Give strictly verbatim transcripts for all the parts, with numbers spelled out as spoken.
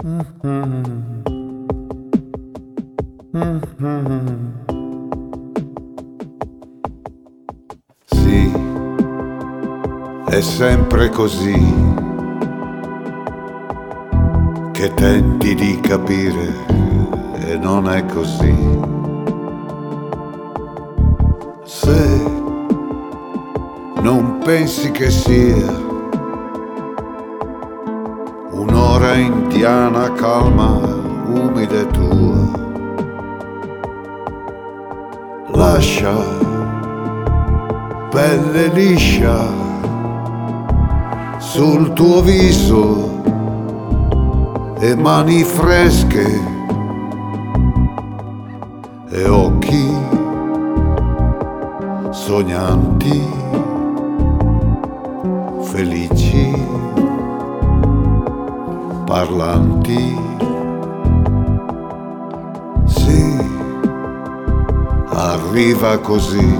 Sì, è sempre così che tenti di capire e non è così. Se non pensi che sia un'ora indiana calma, umida e tua, lascia pelle liscia sul tuo viso e mani fresche e occhi sognanti, felici, parlanti. Sì, arriva così,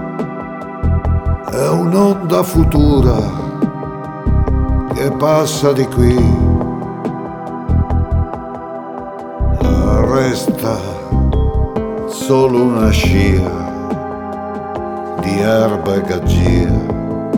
è un'onda futura che passa di qui. Resta solo una scia di erba e gaggia.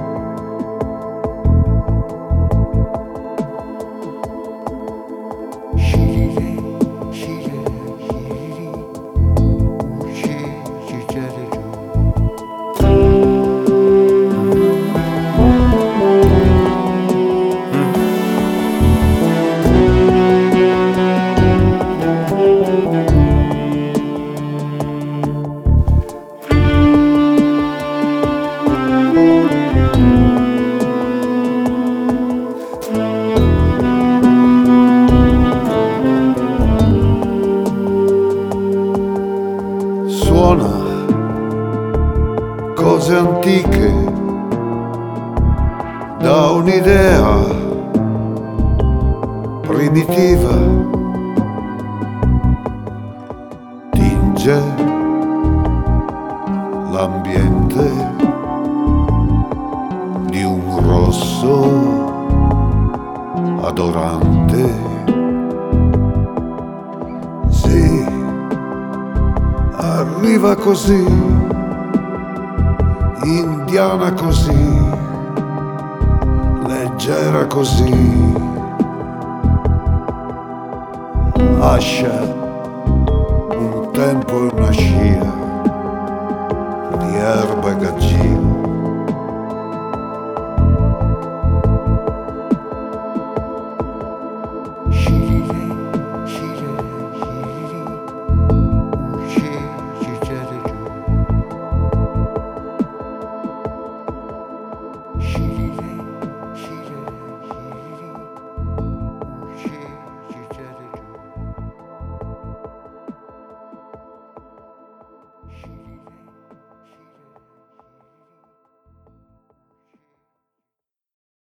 Suona cose antiche da un'idea primitiva, tinge l'ambiente di un rosso adorante. Sì, arriva così, indiana così, leggera così, lascia un tempo e una scia di erba e gaggia. She